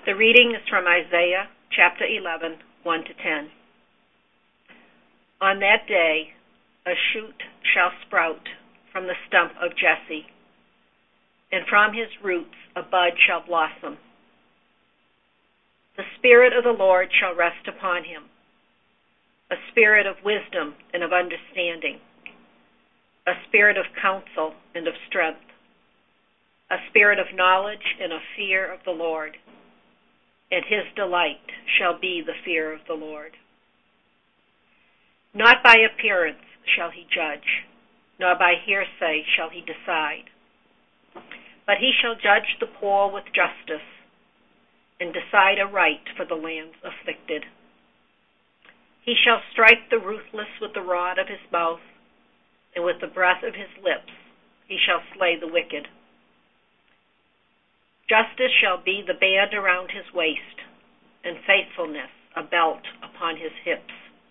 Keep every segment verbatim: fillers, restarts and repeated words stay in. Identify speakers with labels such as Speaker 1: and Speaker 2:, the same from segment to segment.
Speaker 1: The reading is from Isaiah chapter eleven, one to ten. On that day a shoot shall sprout from the stump of Jesse, and from his roots a bud shall blossom. The Spirit of the Lord shall rest upon him, a spirit of wisdom and of understanding, a spirit of counsel and of strength, a spirit of knowledge and of fear of the Lord. And his delight shall be the fear of the Lord. Not by appearance shall he judge, nor by hearsay shall he decide. But he shall judge the poor with justice, and decide aright for the lands afflicted. He shall strike the ruthless with the rod of his mouth, and with the breath of his lips he shall slay the wicked. Justice shall be the band around his waist, and faithfulness a belt upon his hips.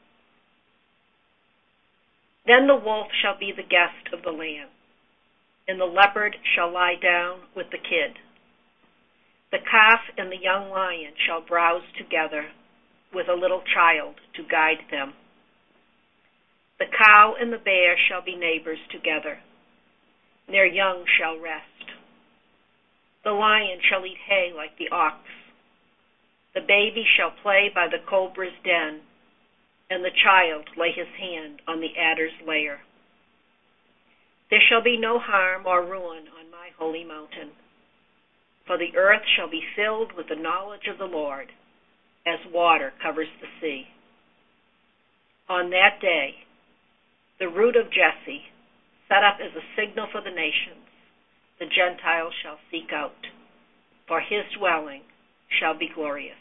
Speaker 1: Then the wolf shall be the guest of the lamb, and the leopard shall lie down with the kid. The calf and the young lion shall browse together, with a little child to guide them. The cow and the bear shall be neighbors together, and their young shall rest. The lion shall eat hay like the ox. The baby shall play by the cobra's den, and the child lay his hand on the adder's lair. There shall be no harm or ruin on my holy mountain, for the earth shall be filled with the knowledge of the Lord, as water covers the sea. On that day, the root of Jesse, set up as a signal for the nations, the Gentiles shall seek out, for his dwelling shall be glorious.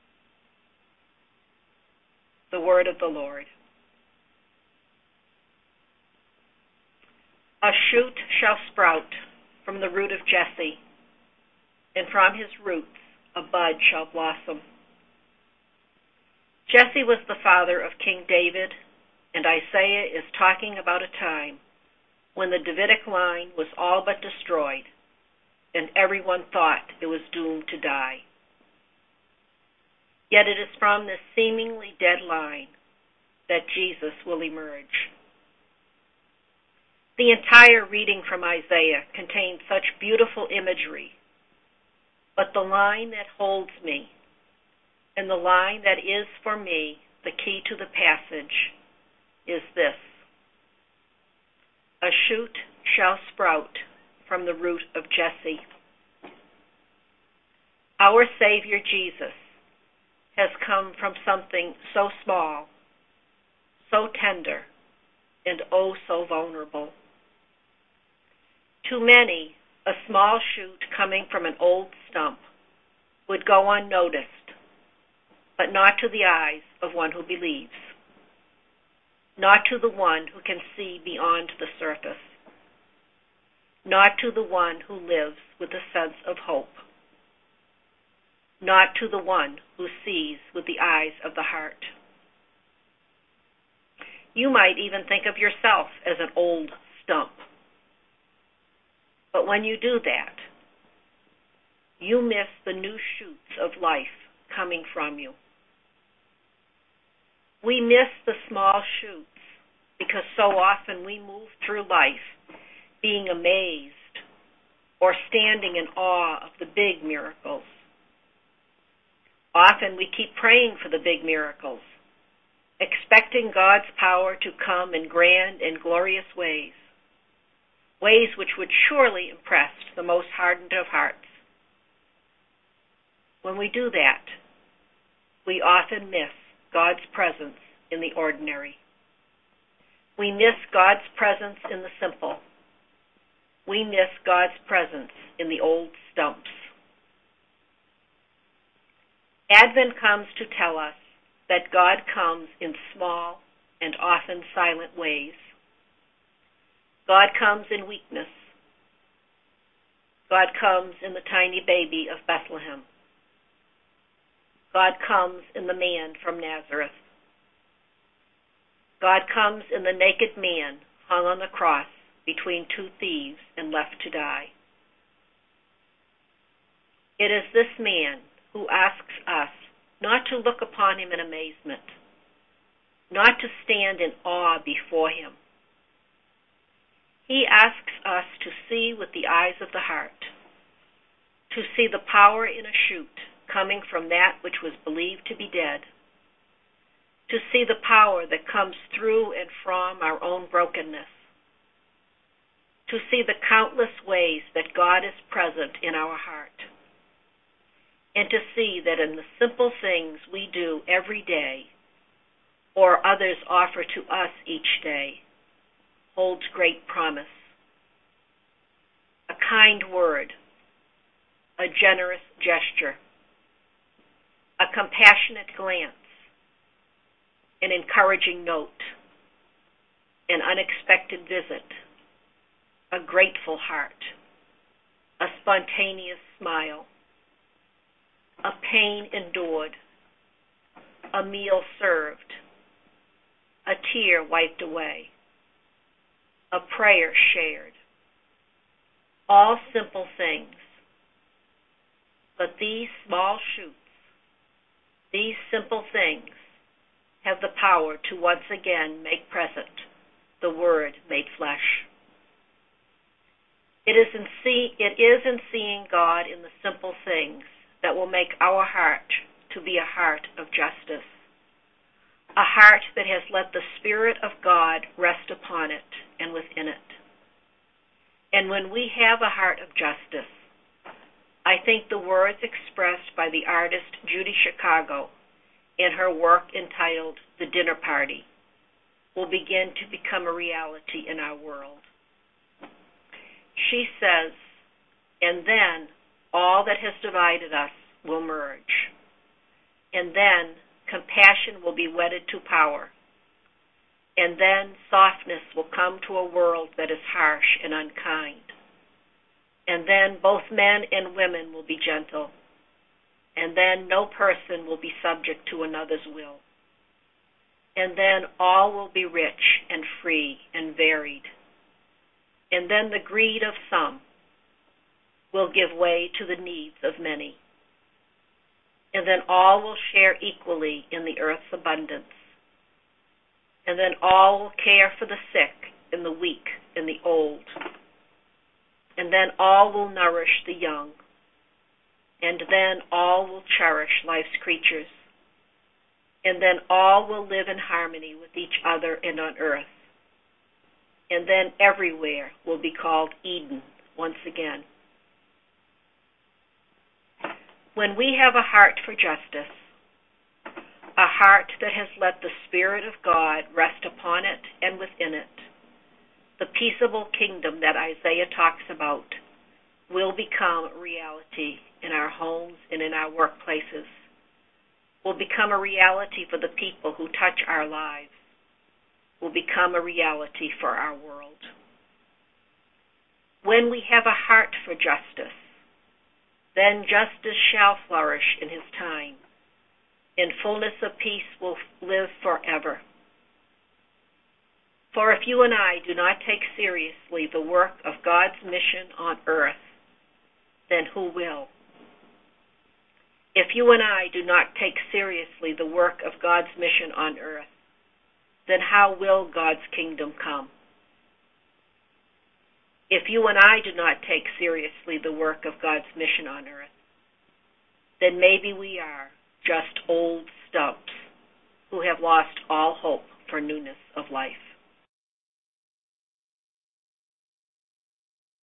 Speaker 1: The word of the Lord. A shoot shall sprout from the root of Jesse, and from his roots a bud shall blossom. Jesse was the father of King David, and Isaiah is talking about a time when the Davidic line was all but destroyed, and everyone thought it was doomed to die. Yet it is from this seemingly dead line that Jesus will emerge. The entire reading from Isaiah contains such beautiful imagery, but the line that holds me, and the line that is for me the key to the passage, is this: a shoot shall sprout from the root of Jesse. Our Savior Jesus has come from something so small, so tender, and oh so vulnerable. To many, a small shoot coming from an old stump would go unnoticed, but not to the eyes of one who believes, not to the one who can see beyond the surface, not to the one who lives with a sense of hope, not to the one who sees with the eyes of the heart. You might even think of yourself as an old stump. But when you do that, you miss the new shoots of life coming from you. We miss the small shoots because so often we move through life being amazed or standing in awe of the big miracles. Often we keep praying for the big miracles, expecting God's power to come in grand and glorious ways, ways which would surely impress the most hardened of hearts. When we do that, we often miss God's presence in the ordinary. We miss God's presence in the simple. We miss God's presence in the old stumps. Advent comes to tell us that God comes in small and often silent ways. God comes in weakness. God comes in the tiny baby of Bethlehem. God comes in the man from Nazareth. God comes in the naked man hung on the cross between two thieves and left to die. It is this man who asks us not to look upon him in amazement, not to stand in awe before him. He asks us to see with the eyes of the heart, to see the power in a shoot coming from that which was believed to be dead, to see the power that comes through and from our own brokenness, to see the countless ways that God is present in our heart, and to see that in the simple things we do every day, or others offer to us each day, holds great promise. A kind word, a generous gesture, a compassionate glance, an encouraging note, an unexpected visit, a grateful heart, a spontaneous smile, a pain endured, a meal served, a tear wiped away, a prayer shared. All simple things. But these small shoots, these simple things, have the power to once again make present the Word made flesh. It is in see, it is in seeing God in the simple things that will make our heart to be a heart of justice, a heart that has let the Spirit of God rest upon it and within it. And when we have a heart of justice, I think the words expressed by the artist Judy Chicago in her work entitled The Dinner Party will begin to become a reality in our world. She says, and then all that has divided us will merge. And then compassion will be wedded to power. And then softness will come to a world that is harsh and unkind. And then both men and women will be gentle. And then no person will be subject to another's will. And then all will be rich and free and varied. And then the greed of some will give way to the needs of many. And then all will share equally in the earth's abundance. And then all will care for the sick and the weak and the old. And then all will nourish the young. And then all will cherish life's creatures. And then all will live in harmony with each other and on earth. And then everywhere will be called Eden once again. When we have a heart for justice, a heart that has let the Spirit of God rest upon it and within it, the peaceable kingdom that Isaiah talks about will become reality in our homes and in our workplaces, will become a reality for the people who touch our lives, will become a reality for our world. When we have a heart for justice, then justice shall flourish in his time, and fullness of peace will live forever. For if you and I do not take seriously the work of God's mission on earth, then who will? If you and I do not take seriously the work of God's mission on earth, then how will God's kingdom come? If you and I do not take seriously the work of God's mission on earth, then maybe we are just old stumps who have lost all hope for newness of life.